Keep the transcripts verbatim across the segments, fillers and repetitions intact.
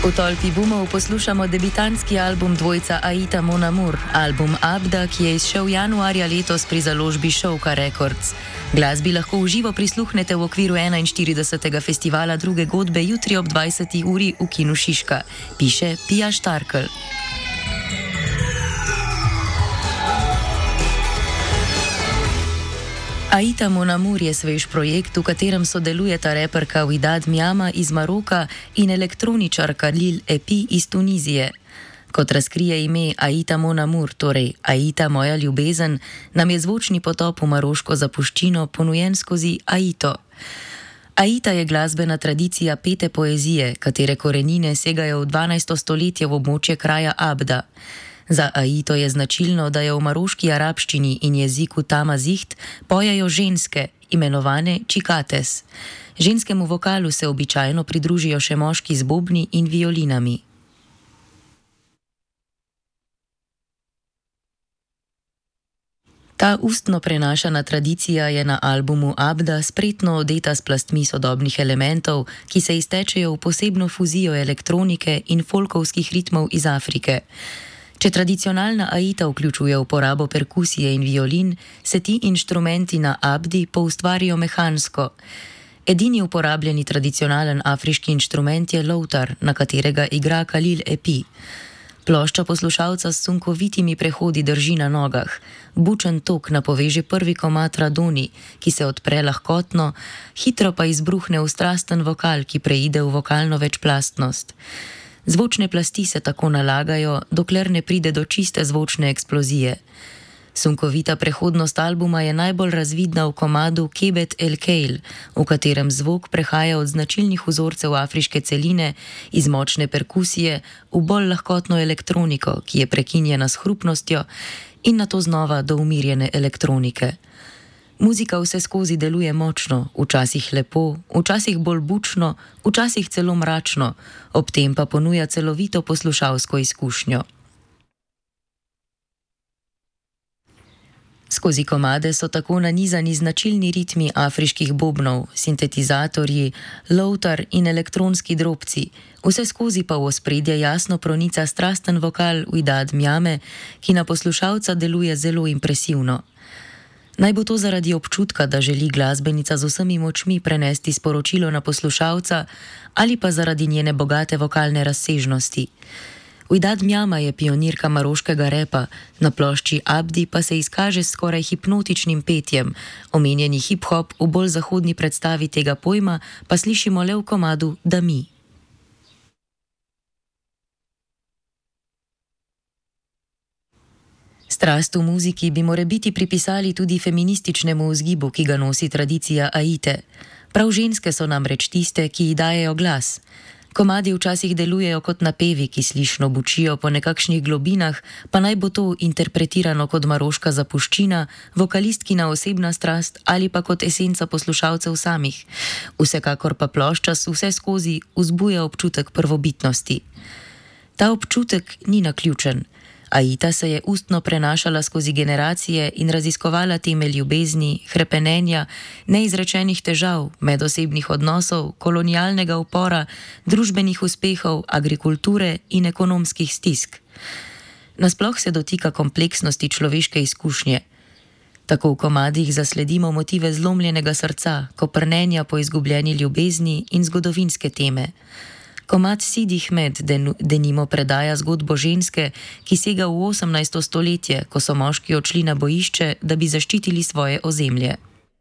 V tolpi bumov poslušamo debitantski album dvojca Aita Mon Amour, album Abda, ki je izšel januarja letos pri založbi Šovka Records. Glasbi lahko v živo prisluhnete v okviru enainštiridesetega festivala druge godbe jutri ob dvajseti uri v kinu Šiška, piše Pija Štarkel. Aita Mon Amour je svež projekt, v katerem sodelujeta reperka Widad Mjama iz Maroka in elektroničarka Lil Epi iz Tunizije. Kot razkrije ime Aita Mon Amour, torej Aita moja ljubezen, nam je zvočni potop v maroško zapuščino ponujen skozi Aito. Aita je glasbena tradicija pete poezije, katere korenine segajo v dvanajsto stoletje v območje kraja Abda. Za Aito je značilno, da je v maroški arabščini in jeziku tamaziht pojejo ženske, imenovane čikates. Ženskemu vokalu se običajno pridružijo še moški z bobni in violinami. Ta ustno prenašana tradicija je na albumu Abda spretno odeta s plastmi sodobnih elementov, ki se iztečejo v posebno fuzijo elektronike in folkovskih ritmov iz Afrike. Če tradicionalna Aita vključuje uporabo perkusije in violin, se ti inštrumenti na Abdi poustvarijo mehansko. Edini uporabljeni tradicionalen afriški inštrument je loutar, na katerega igra Lil Epi. Plošča poslušalca s sunkovitimi prehodi drži na nogah. Bučen tok napoveže prvi komad Radoni, ki se odpre lahkotno, hitro pa izbruhne v strasten vokal, ki preide v vokalno večplastnost. Zvočne plasti se tako nalagajo, dokler ne pride do čiste zvočne eksplozije. Sunkovita prehodnost albuma je najbolj razvidna v komadu Kebet El Keil, v katerem zvok prehaja od značilnih vzorcev afriške celine iz močne perkusije v bolj lahkotno elektroniko, ki je prekinjena s hrupnostjo, in nato znova do umirjene elektronike. Muzika vse skozi deluje močno, včasih lepo, včasih bolj bučno, včasih celo mračno, ob tem pa ponuja celovito poslušalsko izkušnjo. Skozi komade so tako nanizani značilni ritmi afriških bobnov, sintetizatorji, loutar in elektronski drobci, vse skozi pa v ospredje jasno pronica strasten vokal Widad Mjame, ki na poslušalca deluje zelo impresivno. Naj bo to zaradi občutka, da želi glasbenica z vsemi močmi prenesti sporočilo na poslušalca, ali pa zaradi njene bogate vokalne razsežnosti. Widad Mjama je pionirka maroškega repa, na plošči Abdi pa se izkaže s skoraj hipnotičnim petjem. Omenjeni hip-hop v bolj zahodni predstavi tega pojma pa slišimo le v komadu Dami. Strast v muziki bi morebiti pripisali tudi feminističnemu vzgibu, ki ga nosi tradicija Aite. Prav ženske so namreč tiste, ki ji dajejo glas. Komadi včasih delujejo kot napevi, ki slišno bučijo po nekakšnih globinah, pa naj bo to interpretirano kot maroška zapuščina, vokalistkina osebna strast ali pa kot esenca poslušalcev samih. Vsekakor pa plošča vse skozi vzbuja občutek prvobitnosti. Ta občutek ni naključen. Aita se je ustno prenašala skozi generacije in raziskovala teme ljubezni, hrepenenja, neizrečenih težav, medosebnih odnosov, kolonialnega upora, družbenih uspehov, agrikulture in ekonomskih stisk. Nasploh se dotika kompleksnosti človeške izkušnje. Tako v komadih zasledimo motive zlomljenega srca, koprnenja po izgubljeni ljubezni in zgodovinske teme. Komad Sidi Hmed denimo predaja zgodbo ženske, ki sega v osemnajsto stoletje, ko so moški odšli na bojišče, da bi zaščitili svoje ozemlje.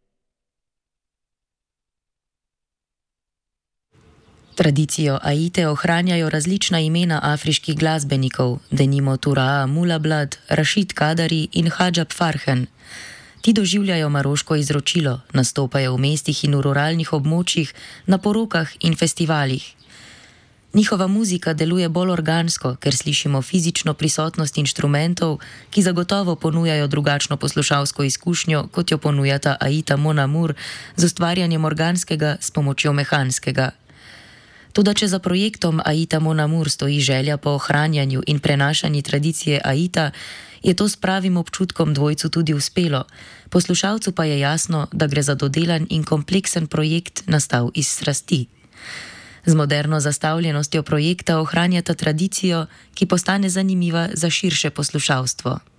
Tradicijo Aite ohranjajo različna imena afriških glasbenikov, denimo Turaa Mulablad, Rašid Kadari in Hadžab Farhen. Ti doživljajo maroško izročilo, nastopajo v mestih in v ruralnih območjih, na porokah in festivalih. Njihova muzika deluje bolj organsko, ker slišimo fizično prisotnost inštrumentov, ki zagotovo ponujajo drugačno poslušalsko izkušnjo, kot jo ponujata Aita Mon Amour z ustvarjanjem organskega s pomočjo mehanskega. Toda če za projektom Aita Mon Amour stoji želja po ohranjanju in prenašanju tradicije Aita, je to s pravim občutkom dvojcu tudi uspelo. Poslušalcu pa je jasno, da gre za dodelan in kompleksen projekt, nastal iz strasti. Z moderno zastavljenostjo projekta ohranjata tradicijo, ki postane zanimiva za širše poslušalstvo.